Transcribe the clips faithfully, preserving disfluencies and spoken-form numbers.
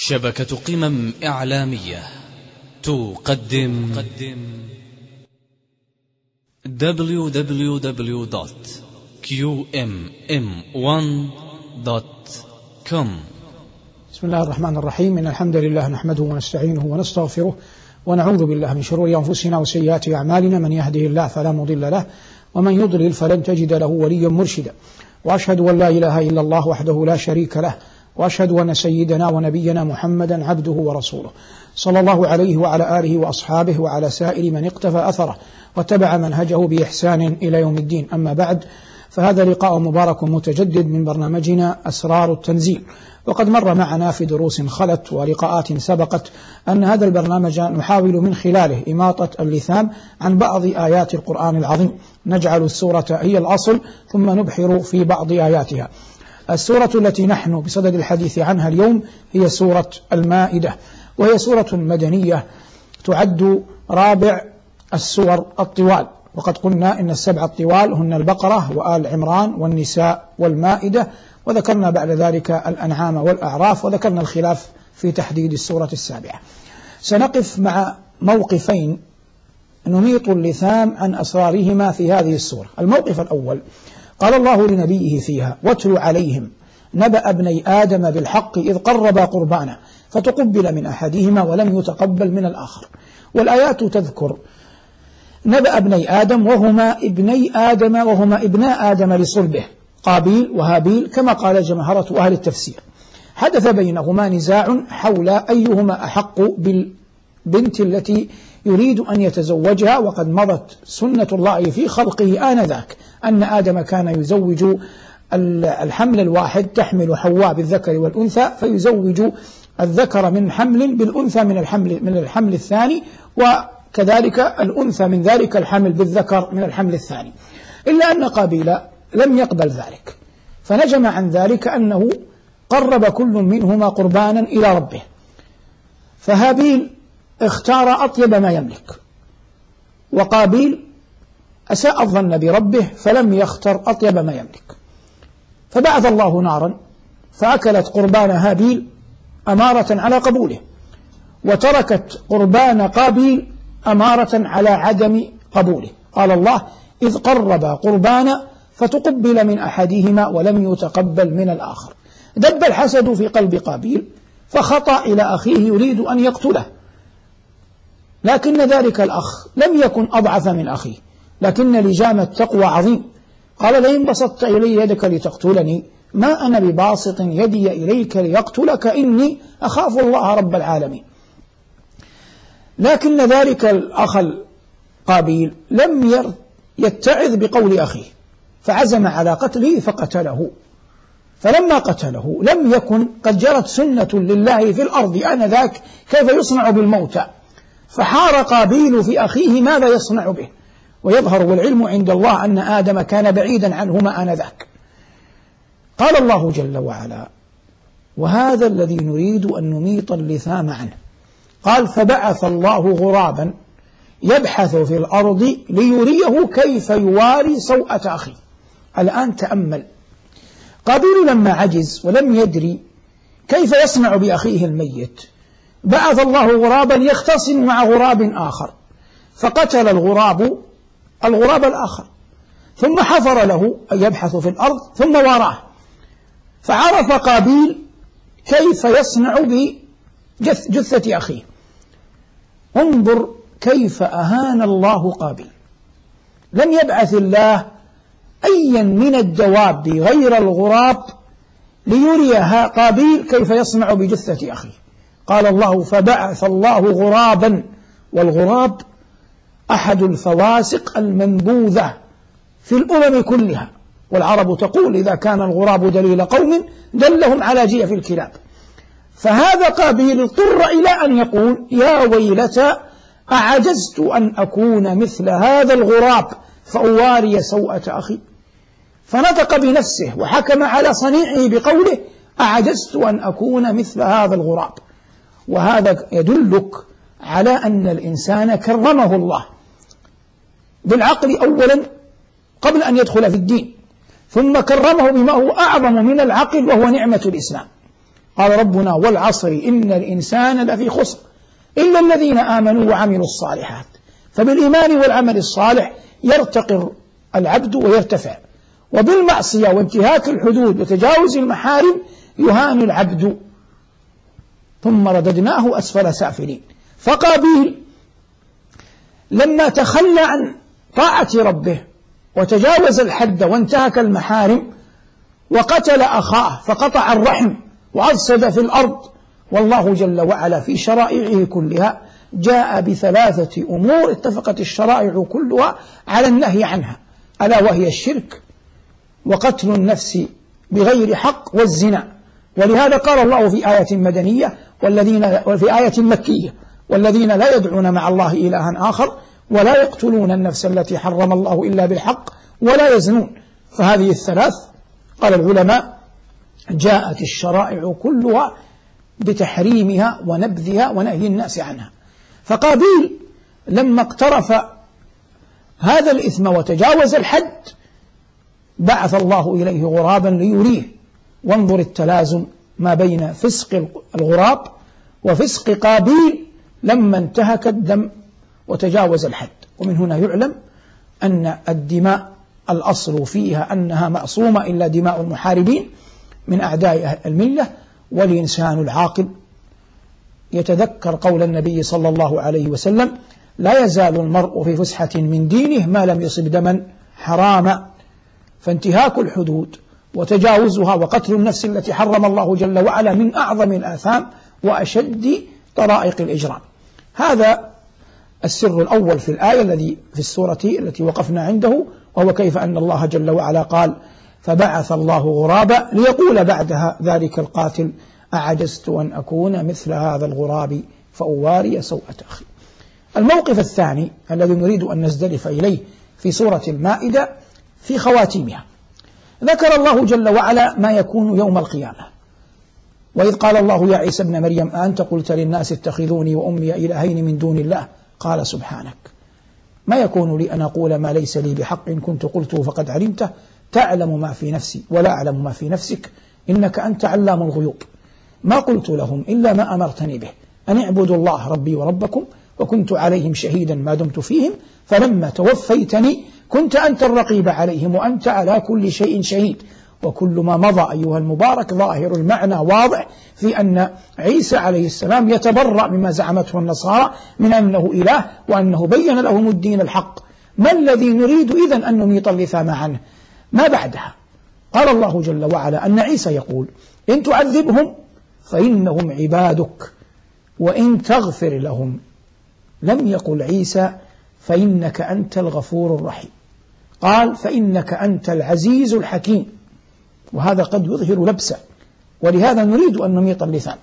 شبكة قمم إعلامية تقدم دبليو دبليو دبليو دوت كيو إم إم ون دوت كوم. بسم الله الرحمن الرحيم. إن الحمد لله نحمده ونستعينه ونستغفره ونعوذ بالله من شرور أنفسنا وسيئات أعمالنا، من يهده الله فلا مضل له ومن يضلل فلن تجد له وليا مرشدا، وأشهد أن لا إله إلا الله وحده لا شريك له، وأشهد أن سيدنا ونبينا محمدا عبده ورسوله، صلى الله عليه وعلى آله وأصحابه وعلى سائر من اقتفى أثره واتبع منهجه بإحسان إلى يوم الدين. أما بعد، فهذا لقاء مبارك متجدد من برنامجنا أسرار التنزيل، وقد مر معنا في دروس خلت ولقاءات سبقت أن هذا البرنامج نحاول من خلاله إماطة اللثام عن بعض آيات القرآن العظيم، نجعل السورة هي الأصل ثم نبحر في بعض آياتها. السورة التي نحن بصدد الحديث عنها اليوم هي سورة المائدة، وهي سورة مدنية تعد رابع السور الطوال، وقد قلنا إن السبع الطوال هن البقرة وآل عمران والنساء والمائدة، وذكرنا بعد ذلك الأنعام والأعراف، وذكرنا الخلاف في تحديد السورة السابعة. سنقف مع موقفين نميط اللثام عن أسرارهما في هذه السورة. الموقف الأول: قال الله لنبيه فيها: واتل عليهم نبأ ابني آدم بالحق إذ قربا قربانا فتقبل من أحدهما ولم يتقبل من الآخر. والآيات تذكر نبأ ابني آدم، وهما ابني آدم وهما ابناء آدم لصلبه، قابيل وهابيل، كما قال جمهرة أهل التفسير. حدث بينهما نزاع حول أيهما أحق بالبنت التي يريد أن يتزوجها، وقد مضت سنة الله في خلقه آنذاك أن آدم كان يزوج الحمل الواحد، تحمل حواء بالذكر والأنثى، فيزوج الذكر من حمل بالأنثى من الحمل من الحمل الثاني، وكذلك الأنثى من ذلك الحمل بالذكر من الحمل الثاني. إلا أن قابيل لم يقبل ذلك، فنجم عن ذلك أنه قرب كل منهما قربانا إلى ربه، فهابيل اختار أطيب ما يملك، وقابيل أساء الظن بربه فلم يختر أطيب ما يملك، فبعث الله نارا فأكلت قربان هابيل أمارة على قبوله، وتركت قربان قابيل أمارة على عدم قبوله. قال الله: إذ قربا قربانا فتقبل من أحدهما ولم يتقبل من الآخر. دب الحسد في قلب قابيل فخطأ إلى أخيه يريد أن يقتله، لكن ذلك الأخ لم يكن أضعف من أخيه، لكن لجام التقوى عظيم. قال: لئن بسطت إلي يدك لتقتلني ما أنا بباسط يدي إليك ليقتلك إني أخاف الله رب العالمين. لكن ذلك الأخ قابيل لم يتعظ بقول أخيه، فعزم على قتله فقتله. فلما قتله لم يكن قد جرت سنة لله في الأرض آنذاك كيف يصنع بالموتى، فحار قابيل في أخيه ماذا يصنع به، ويظهر والعلم عند الله أن آدم كان بعيدا عنهما آنذاك. قال الله جل وعلا: وهذا الذي نريد أن نميط اللثام عنه. قال: فبعث الله غرابا يبحث في الأرض ليريه كيف يواري سوءة أخيه. الآن تأمل، قابيل لما عجز ولم يدري كيف يصنع بأخيه الميت، بعث الله غرابا يختصم مع غراب آخر، فقتل الغراب الغراب الآخر، ثم حفر له أن يبحث في الأرض ثم واراه، فعرف قابيل كيف يصنع بجثة أخيه. انظر كيف أهان الله قابيل. لم يبعث الله أيا من الدواب غير الغراب ليريها قابيل كيف يصنع بجثة أخيه. قال الله: فبعث الله غرابا، والغراب أحد الفواسق المنبوذة في الأمم كلها، والعرب تقول: إذا كان الغراب دليل قوم دلهم على جيف الكلاب. فهذا قابيل اضطر إلى أن يقول: يا ويلتى أعجزت أن أكون مثل هذا الغراب فأواري سوءة أخي. فنطق بنفسه وحكم على صنيعه بقوله: أعجزت أن أكون مثل هذا الغراب. وهذا يدلك على أن الإنسان كرمه الله بالعقل أولا قبل أن يدخل في الدين، ثم كرمه بما هو أعظم من العقل وهو نعمة الإسلام. قال ربنا والعصر إن الإنسان لفي خسر إلا الذين آمنوا وعملوا الصالحات. فبالإيمان والعمل الصالح يرتقي العبد ويرتفع، وبالمعصية وانتهاك الحدود وتجاوز المحارم يهان العبد. ثم رددناه أسفل سافلين. فقابيل لما تخلى عن طاعة ربه وتجاوز الحد وانتهك المحارم وقتل أخاه فقطع الرحم وأفسد في الأرض، والله جل وعلا في شرائعه كلها جاء بثلاثة أمور اتفقت الشرائع كلها على النهي عنها، ألا وهي الشرك وقتل النفس بغير حق والزنا. ولهذا قال الله في آية مدنية والذين وفي آية مكية والذين لا يدعون مع الله إلها آخر ولا يقتلون النفس التي حرم الله إلا بالحق ولا يزنون. فهذه الثلاث قال العلماء جاءت الشرائع كلها بتحريمها ونبذها ونهي الناس عنها. فقابيل لما اقترف هذا الإثم وتجاوز الحد بعث الله إليه غرابا ليريه. وانظر التلازم ما بين فسق الغراب وفسق قابيل لما انتهك الدم وتجاوز الحد. ومن هنا يعلم أن الدماء الأصل فيها أنها معصومة إلا دماء المحاربين من أعداء الملة. والإنسان العاقل يتذكر قول النبي صلى الله عليه وسلم لا يزال المرء في فسحة من دينه ما لم يصب دما حراما. فانتهاك الحدود وتجاوزها وقتل النفس التي حرم الله جل وعلا من أعظم الآثام وأشد طرائق الإجرام. هذا السر الأول في الآية الذي في السورة التي وقفنا عنده، وهو كيف أن الله جل وعلا قال فبعث الله غرابا ليقول بعدها ذلك القاتل أعجزت أن أكون مثل هذا الغراب فأواري سوءة أخي. الموقف الثاني الذي نريد أن نزدلف إليه في سورة المائدة في خواتيمها، ذكر الله جل وعلا ما يكون يوم القيامة. وإذ قال الله يا عيسى ابن مريم أنت قلت للناس اتخذوني وأمي إلهين من دون الله قال سبحانك ما يكون لي أن أقول ما ليس لي بحق إن كنت قلته فقد علمته تعلم ما في نفسي ولا أعلم ما في نفسك إنك أنت علام الغيوب. ما قلت لهم إلا ما أمرتني به أن اعبدوا الله ربي وربكم وكنت عليهم شهيدا ما دمت فيهم فلما توفيتني كنت أنت الرقيب عليهم وأنت على كل شيء شهيد. وكل ما مضى أيها المبارك ظاهر المعنى واضح في أن عيسى عليه السلام يتبرأ مما زعمته النصارى من أنه إله وأنه بين لهم الدين الحق. ما الذي نريد إذن أن نميط اللثام عنه؟ ما بعدها قال الله جل وعلا أن عيسى يقول إن تعذبهم فإنهم عبادك وإن تغفر لهم. لم يقل عيسى فإنك أنت الغفور الرحيم، قال فإنك أنت العزيز الحكيم، وهذا قد يظهر لبسا، ولهذا نريد أن نميط اللثام.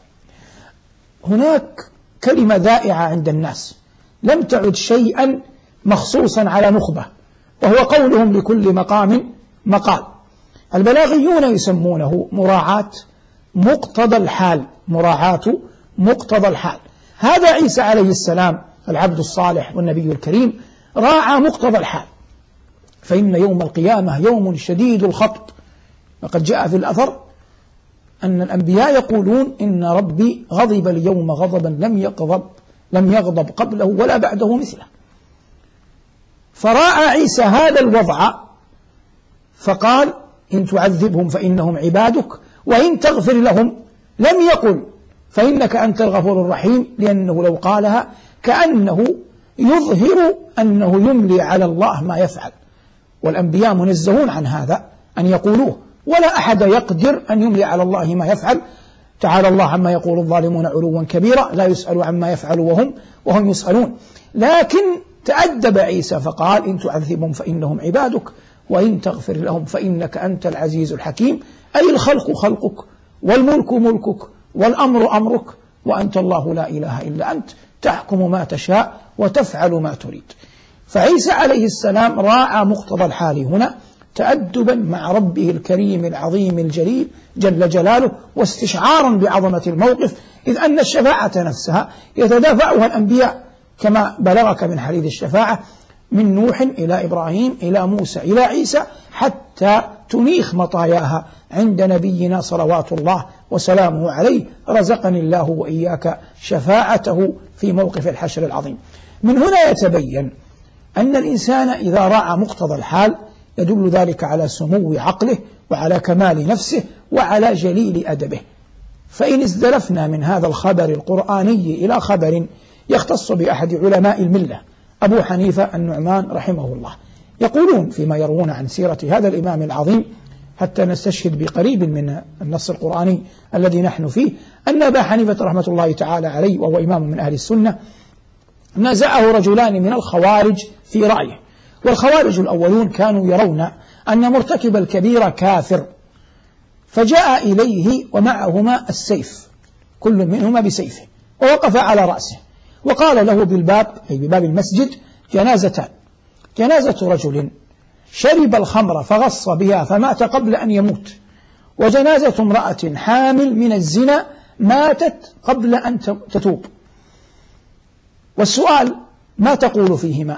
هناك كلمة ذائعة عند الناس لم تعد شيئا مخصوصا على نخبة، وهو قولهم لكل مقام مقال. البلاغيون يسمونه مراعاة مقتضى الحال، مراعاة مقتضى الحال. هذا عيسى عليه السلام العبد الصالح والنبي الكريم راعى مقتضى الحال. فإن يوم القيامة يوم شديد الخط، وقد جاء في الأثر أن الأنبياء يقولون إن ربي غضب اليوم غضبا لم يغضب لم يغضب قبله ولا بعده مثله. فرأى عيسى هذا الوضع فقال إن تعذبهم فإنهم عبادك وإن تغفر لهم. لم يقل فإنك أنت الغفور الرحيم، لأنه لو قالها كأنه يظهر أنه يملي على الله ما يفعل، والأنبياء منزهون عن هذا أن يقولوه، ولا أحد يقدر أن يملي على الله ما يفعل. تعالى الله عما يقول الظالمون علوا كبيرا لا يسأل عما يفعل وهم وهم يسألون. لكن تأدب عيسى فقال إن تعذبهم فإنهم عبادك وإن تغفر لهم فإنك أنت العزيز الحكيم، أي الخلق خلقك والملك ملكك والأمر أمرك وأنت الله لا إله إلا أنت تحكم ما تشاء وتفعل ما تريد. فعيسى عليه السلام راعى مقتضى الحال هنا تأدبا مع ربه الكريم العظيم الجليل جل جلاله، واستشعارا بعظمة الموقف، إذ أن الشفاعة نفسها يتدافعها الأنبياء كما بلغك من حديث الشفاعة من نوح إلى إبراهيم إلى موسى إلى عيسى حتى تنيخ مطاياها عند نبينا صلوات الله وسلامه عليه، رزقني الله وإياك شفاعته في موقف الحشر العظيم. من هنا يتبين أن الإنسان إذا رأى مقتضى الحال يدل ذلك على سمو عقله وعلى كمال نفسه وعلى جليل أدبه. فإن ازدلفنا من هذا الخبر القرآني إلى خبر يختص بأحد علماء الملة أبو حنيفة النعمان رحمه الله، يقولون فيما يروون عن سيرة هذا الإمام العظيم حتى نستشهد بقريب من النص القرآني الذي نحن فيه، أن أبا حنيفة رحمة الله تعالى عليه وهو إمام من أهل السنة نازعه رجلان من الخوارج في رأيه. والخوارج الأولون كانوا يرون أن مرتكب الكبيرة كافر، فجاء إليه ومعهما السيف كل منهما بسيفه ووقف على رأسه وقال له بالباب أي بباب المسجد جنازتان، جنازة رجل شرب الخمر فغص بها فمات قبل أن يموت، وجنازة امرأة حامل من الزنا ماتت قبل أن تتوب. والسؤال ما تقول فيهما،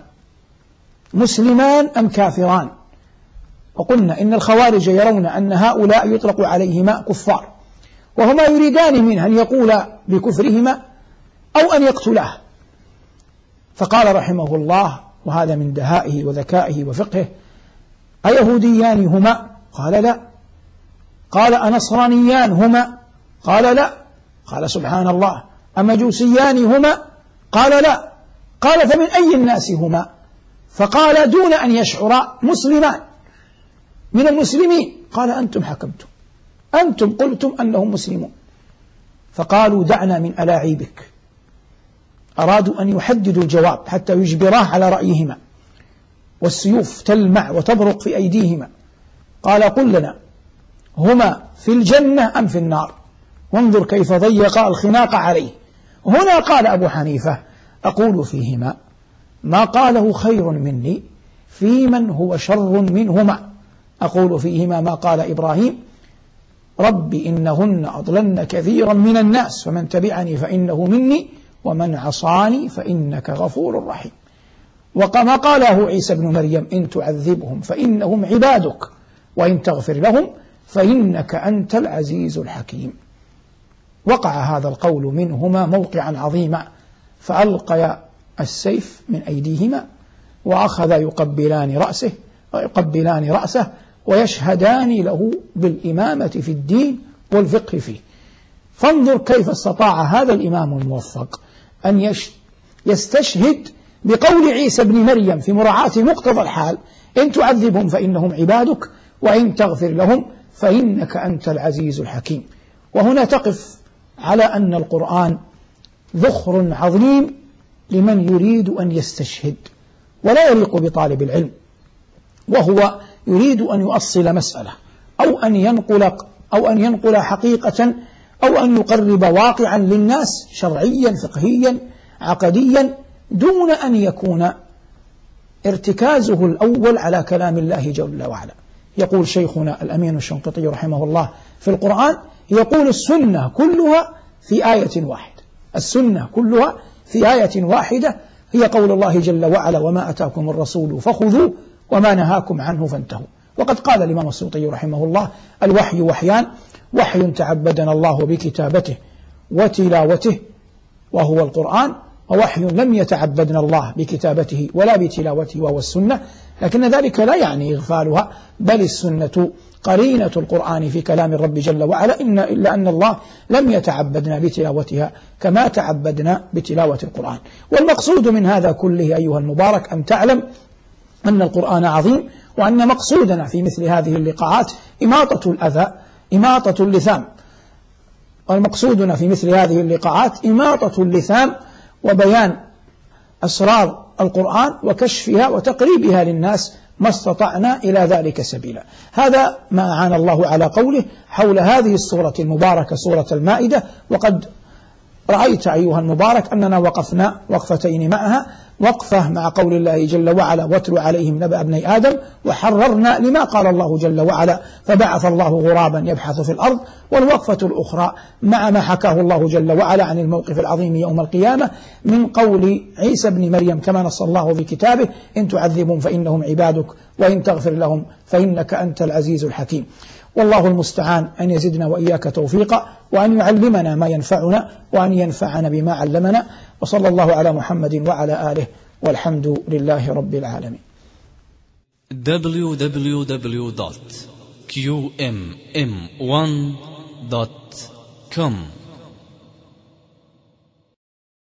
مسلمان أم كافران؟ وقلنا إن الخوارج يرون أن هؤلاء يطلق عليهما كفار، وهما يريدان منه أن يقول بكفرهما أو أن يقتلاه. فقال رحمه الله وهذا من دهائه وذكائه وفقهه: أيهوديان هما؟ قال لا. قال أنصرانيان هما؟ قال لا. قال سبحان الله، أمجوسيان هما؟ قال لا. قال فمن أي الناس هما؟ فقال دون أن يشعر مسلمان من المسلمين. قال أنتم حكمتم، أنتم قلتم أنهم مسلمون. فقالوا دعنا من ألاعيبك. أرادوا أن يحددوا الجواب حتى يجبراه على رأيهما، والسيوف تلمع وتبرق في أيديهما. قال قل لنا هما في الجنة أم في النار؟ وانظر كيف ضيق الخناق عليه. هنا قال أبو حنيفة أقول فيهما ما قاله خير مني في من هو شر منهما. أقول فيهما ما قال إبراهيم رب إنهن أضللن كثيرا من الناس فمن تبعني فإنه مني ومن عصاني فإنك غفور رحيم. وما قاله عيسى بن مريم إن تعذبهم فإنهم عبادك وإن تغفر لهم فإنك أنت العزيز الحكيم. وقع هذا القول منهما موقعا عظيما، فألقيا السيف من أيديهما وأخذا يقبلان رأسه ويقبلان رأسه ويشهدان له بالإمامة في الدين والفقه فيه. فانظر كيف استطاع هذا الإمام الموفق أن يستشهد بقول عيسى بن مريم في مراعاة مقتضى الحال إن تعذبهم فإنهم عبادك وإن تغفر لهم فإنك أنت العزيز الحكيم. وهنا تقف على أن القرآن ذخر عظيم لمن يريد أن يستشهد، ولا يليق بطالب العلم وهو يريد أن يؤصل مسألة أو أن ينقل أو أن ينقل حقيقة أو أن يقرب واقعا للناس شرعيا فقهيا عقديا دون أن يكون ارتكازه الأول على كلام الله جل وعلا. يقول شيخنا الأمين الشنقيطي رحمه الله في القرآن، يقول السنة كلها في آية واحدة، السنة كلها في آية واحدة هي قول الله جل وعلا وما أتاكم الرسول فخذوه وما نهاكم عنه فانتهوا. وقد قال الإمام السيوطي رحمه الله الوحي وحيان، وحي تعبدنا الله بكتابته وتلاوته وهو القرآن، ووحي لم يتعبدنا الله بكتابته ولا بتلاوته وهو السنة، لكن ذلك لا يعني إغفالها، بل السنة قرينة القرآن في كلام الرب جل وعلا، إن إلا أن الله لم يتعبدنا بتلاوتها كما تعبدنا بتلاوة القرآن. والمقصود من هذا كله أيها المبارك أن تعلم أن القرآن عظيم، وأن مقصودنا في مثل هذه اللقاءات إماطة الأذى إماطة اللثام، والمقصودنا في مثل هذه اللقاءات إماطة اللثام وبيان أسرار القرآن وكشفها وتقريبها للناس ما استطعنا إلى ذلك سبيلا. هذا ما أعان الله على قوله حول هذه السورة المباركة سورة المائدة. وقد رأيت أيها المبارك أننا وقفنا وقفتين معها، وقفة مع قول الله جل وعلا واتل عليهم نبأ ابني آدم، وحررنا لما قال الله جل وعلا فبعث الله غرابا يبحث في الأرض، والوقفة الأخرى مع ما حكاه الله جل وعلا عن الموقف العظيم يوم القيامة من قول عيسى بن مريم كما نص الله في كتابه إن تعذبهم فإنهم عبادك وإن تغفر لهم فإنك أنت العزيز الحكيم. والله المستعان أن يزدنا وإياك توفيقا، وأن يعلمنا ما ينفعنا، وأن ينفعنا بما علمنا، وصلى الله على محمد وعلى آله، والحمد لله رب العالمين. دبليو دبليو دبليو دوت كيو إم إم وان دوت كوم